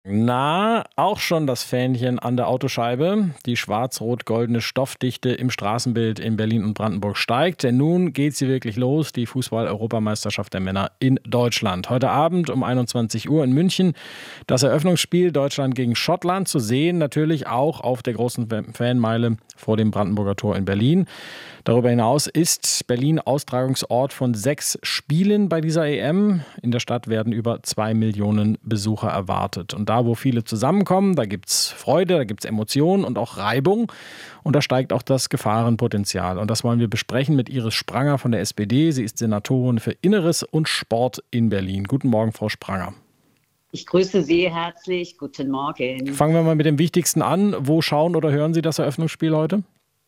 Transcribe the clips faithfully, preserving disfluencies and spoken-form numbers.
Na, auch schon das Fähnchen an der Autoscheibe. Die schwarz-rot-goldene Stoffdichte im Straßenbild in Berlin und Brandenburg steigt. Denn nun geht sie wirklich los, die Fußball-Europameisterschaft der Männer in Deutschland. Heute Abend um einundzwanzig Uhr in München das Eröffnungsspiel Deutschland gegen Schottland. Zu sehen natürlich auch auf der großen Fanmeile vor dem Brandenburger Tor in Berlin. Darüber hinaus ist Berlin Austragungsort von sechs Spielen bei dieser E M. In der Stadt werden über zwei Millionen Besucher erwartet. Und da, wo viele zusammenkommen, da gibt es Freude, da gibt es Emotionen und auch Reibung. Und da steigt auch das Gefahrenpotenzial. Und das wollen wir besprechen mit Iris Spranger von der S P D. Sie ist Senatorin für Inneres und Sport in Berlin. Guten Morgen, Frau Spranger. Ich grüße Sie herzlich. Guten Morgen. Fangen wir mal mit dem Wichtigsten an. Wo schauen oder hören Sie das Eröffnungsspiel heute?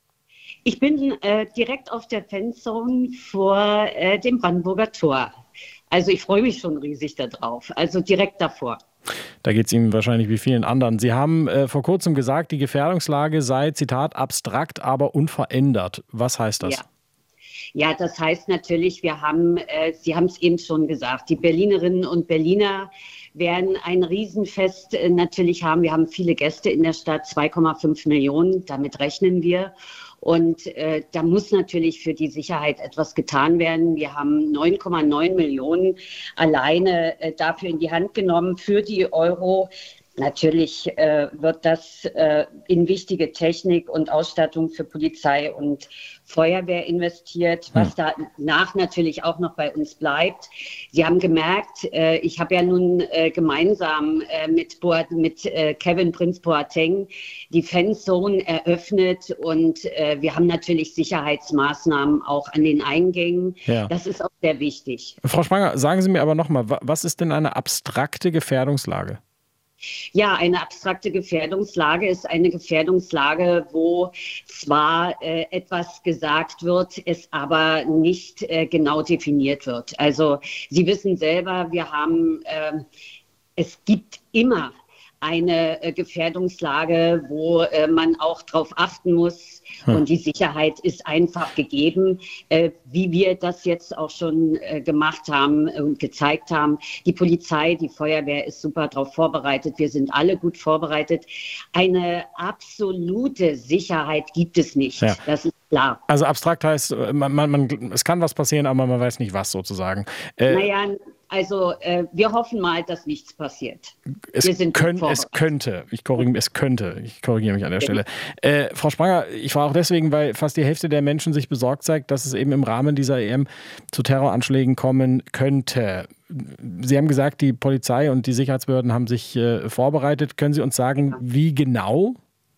Ich bin äh, direkt auf der Fanzone vor äh, dem Brandenburger Tor. Also ich freue mich schon riesig darauf. Also direkt davor. Da geht es Ihnen wahrscheinlich wie vielen anderen. Sie haben äh, vor kurzem gesagt, die Gefährdungslage sei, Zitat, abstrakt, aber unverändert. Was heißt das? Ja. Ja, das heißt natürlich, wir haben, äh, Sie haben es eben schon gesagt, die Berlinerinnen und Berliner werden ein Riesenfest äh, natürlich haben. Wir haben viele Gäste in der Stadt, zwei Komma fünf Millionen, damit rechnen wir. Und äh, da muss natürlich für die Sicherheit etwas getan werden. Wir haben neun Komma neun Millionen alleine äh, dafür in die Hand genommen für die Euro. Natürlich äh, wird das äh, in wichtige Technik und Ausstattung für Polizei und Feuerwehr investiert, was hm. danach natürlich auch noch bei uns bleibt. Sie haben gemerkt, äh, ich habe ja nun äh, gemeinsam äh, mit, Boat, mit äh, Kevin Prince Boateng die Fanzone eröffnet und äh, wir haben natürlich Sicherheitsmaßnahmen auch an den Eingängen. Ja. Das ist auch sehr wichtig. Frau Spranger, sagen Sie mir aber nochmal, was ist denn eine abstrakte Gefährdungslage? Ja, eine abstrakte Gefährdungslage ist eine Gefährdungslage, wo zwar äh, etwas gesagt wird, es aber nicht äh, genau definiert wird. Also Sie wissen selber, wir haben, äh, es gibt immer eine äh, Gefährdungslage, wo äh, man auch drauf achten muss. Hm. Und die Sicherheit ist einfach gegeben, äh, wie wir das jetzt auch schon äh, gemacht haben und gezeigt haben. Die Polizei, die Feuerwehr ist super darauf vorbereitet. Wir sind alle gut vorbereitet. Eine absolute Sicherheit gibt es nicht. Ja. Das ist klar. Also abstrakt heißt, man, man, man, es kann was passieren, aber man weiß nicht was sozusagen. Äh, naja, Also äh, wir hoffen mal, dass nichts passiert. Es, wir sind können, es könnte, ich korrigiere, es könnte, ich korrigiere mich an der ja. Stelle. Äh, Frau Spranger, ich frage auch deswegen, weil fast die Hälfte der Menschen sich besorgt zeigt, dass es eben im Rahmen dieser E M zu Terroranschlägen kommen könnte. Sie haben gesagt, die Polizei und die Sicherheitsbehörden haben sich äh, vorbereitet. Können Sie uns sagen, ja. wie genau?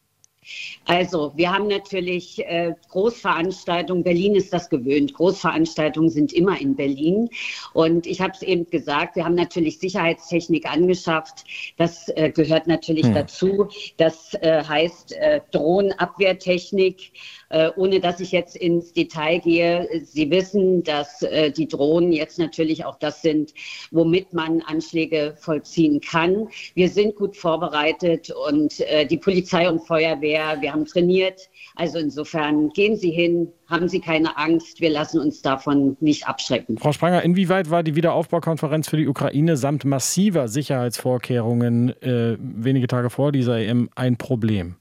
Also, wir haben natürlich äh, Großveranstaltungen. Berlin ist das gewöhnt. Großveranstaltungen sind immer in Berlin. Und ich habe es eben gesagt, wir haben natürlich Sicherheitstechnik angeschafft. Das äh, gehört natürlich hm. dazu. Das äh, heißt äh, Drohnenabwehrtechnik. Äh, ohne dass ich jetzt ins Detail gehe. Sie wissen, dass äh, die Drohnen jetzt natürlich auch das sind, womit man Anschläge vollziehen kann. Wir sind gut vorbereitet und äh, die Polizei und Feuerwehr, wir haben trainiert. Also insofern gehen Sie hin, haben Sie keine Angst. Wir lassen uns davon nicht abschrecken. Frau Spranger, inwieweit war die Wiederaufbaukonferenz für die Ukraine samt massiver Sicherheitsvorkehrungen äh, wenige Tage vor dieser E M ein Problem?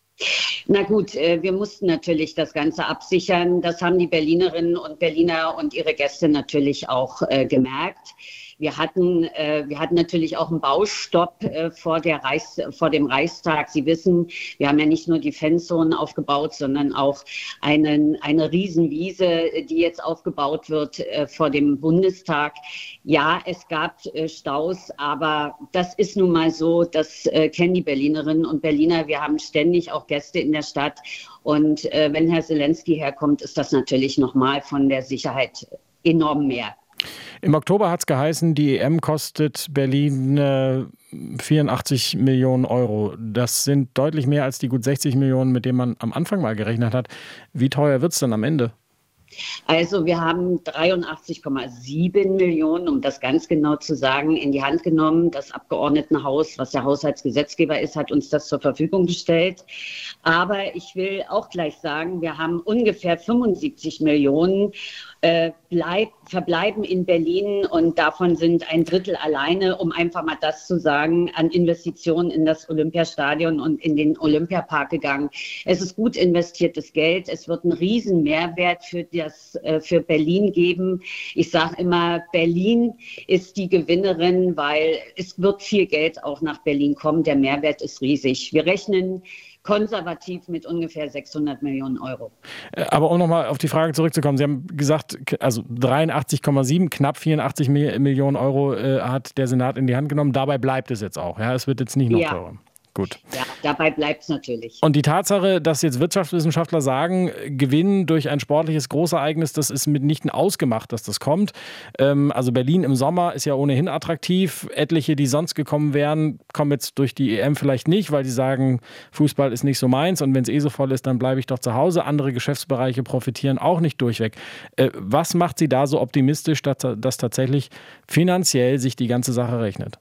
Na gut, wir mussten natürlich das Ganze absichern. Das haben die Berlinerinnen und Berliner und ihre Gäste natürlich auch äh, gemerkt. Wir hatten, äh, wir hatten natürlich auch einen Baustopp äh, vor, der Reichs-, vor dem Reichstag. Sie wissen, wir haben ja nicht nur die Fanzonen aufgebaut, sondern auch einen, eine Riesenwiese, die jetzt aufgebaut wird äh, vor dem Bundestag. Ja, es gab äh, Staus, aber das ist nun mal so, das äh, kennen die Berlinerinnen und Berliner. Wir haben ständig auch Gäste in der Stadt. Und äh, wenn Herr Zelensky herkommt, ist das natürlich nochmal von der Sicherheit enorm mehr. Im Oktober hat es geheißen, die E M kostet Berlin äh, vierundachtzig Millionen Euro. Das sind deutlich mehr als die gut sechzig Millionen, mit denen man am Anfang mal gerechnet hat. Wie teuer wird es dann am Ende? Also wir haben dreiundachtzig Komma sieben Millionen, um das ganz genau zu sagen, in die Hand genommen. Das Abgeordnetenhaus, was der Haushaltsgesetzgeber ist, hat uns das zur Verfügung gestellt. Aber ich will auch gleich sagen, wir haben ungefähr fünfundsiebzig Millionen äh, bleib, verbleiben in Berlin und davon sind ein Drittel alleine, um einfach mal das zu sagen, an Investitionen in das Olympiastadion und in den Olympiapark gegangen. Es ist gut investiertes Geld. Es wird einen riesen Mehrwert für das, äh, für Berlin geben. Ich sage immer, Berlin ist die Gewinnerin, weil es wird viel Geld auch nach Berlin kommen. Der Mehrwert ist riesig. Wir rechnen konservativ mit ungefähr sechshundert Millionen Euro. Aber um nochmal auf die Frage zurückzukommen, Sie haben gesagt, also dreiundachtzig Komma sieben, knapp vierundachtzig Millionen Euro äh, hat der Senat in die Hand genommen. Dabei bleibt es jetzt auch. Ja, es wird jetzt nicht noch ja. teurer. Gut. Ja, dabei bleibt es natürlich. Und die Tatsache, dass jetzt Wirtschaftswissenschaftler sagen, Gewinn durch ein sportliches Großereignis, das ist mitnichten ausgemacht, dass das kommt. Ähm, also Berlin im Sommer ist ja ohnehin attraktiv. Etliche, die sonst gekommen wären, kommen jetzt durch die E M vielleicht nicht, weil sie sagen, Fußball ist nicht so meins und wenn es eh so voll ist, dann bleibe ich doch zu Hause. Andere Geschäftsbereiche profitieren auch nicht durchweg. Äh, was macht Sie da so optimistisch, dass, dass tatsächlich finanziell sich die ganze Sache rechnet?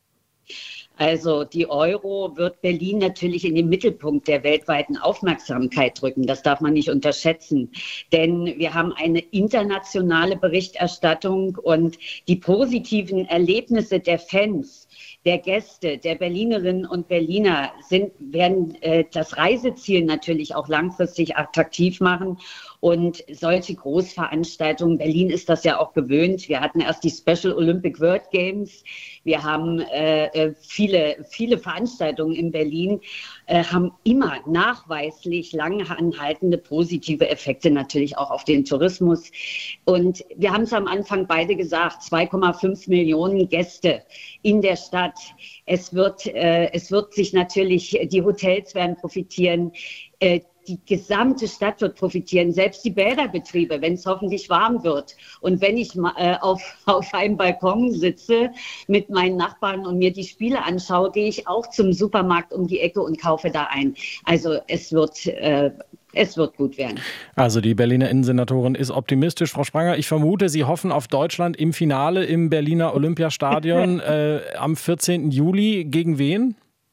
Also die Euro wird Berlin natürlich in den Mittelpunkt der weltweiten Aufmerksamkeit drücken. Das darf man nicht unterschätzen. Denn wir haben eine internationale Berichterstattung und die positiven Erlebnisse der Fans, der Gäste, der Berlinerinnen und Berliner sind, werden äh, das Reiseziel natürlich auch langfristig attraktiv machen. Und solche Großveranstaltungen, Berlin ist das ja auch gewöhnt. Wir hatten erst die Special Olympic World Games. Wir haben äh, viele, viele Veranstaltungen in Berlin, äh, haben immer nachweislich lang anhaltende positive Effekte natürlich auch auf den Tourismus. Und wir haben es am Anfang beide gesagt, zwei Komma fünf Millionen Gäste in der Stadt. Es wird, äh, es wird sich natürlich, die Hotels werden profitieren, äh, die gesamte Stadt wird profitieren, selbst die Bäderbetriebe, wenn es hoffentlich warm wird. Und wenn ich äh, auf, auf einem Balkon sitze mit meinen Nachbarn und mir die Spiele anschaue, gehe ich auch zum Supermarkt um die Ecke und kaufe da ein. Also es wird, äh, es wird gut werden. Also die Berliner Innensenatorin ist optimistisch. Frau Spranger, ich vermute, Sie hoffen auf Deutschland im Finale im Berliner Olympiastadion äh, am vierzehnten Juli. Gegen wen?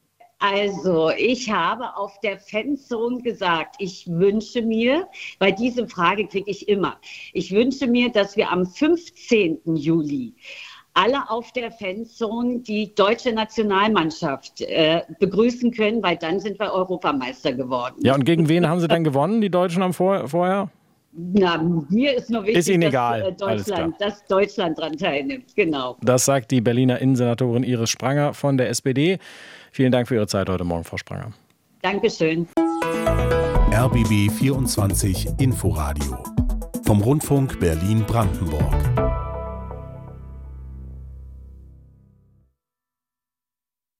Also, ich habe auf der Fanzone gesagt, ich wünsche mir, weil diese Frage kriege ich immer, ich wünsche mir, dass wir am fünfzehnten Juli alle auf der Fanzone die deutsche Nationalmannschaft äh, begrüßen können, weil dann sind wir Europameister geworden. Ja, und gegen wen haben Sie dann gewonnen, die Deutschen am Vor- vorher? Na, mir ist nur wichtig, ist Ihnen dass, egal. äh, Deutschland, dass Deutschland daran teilnimmt. Genau. Das sagt die Berliner Innensenatorin Iris Spranger von der S P D. Vielen Dank für Ihre Zeit heute Morgen, Frau Spranger. Dankeschön. R B B vierundzwanzig Inforadio vom Rundfunk Berlin-Brandenburg.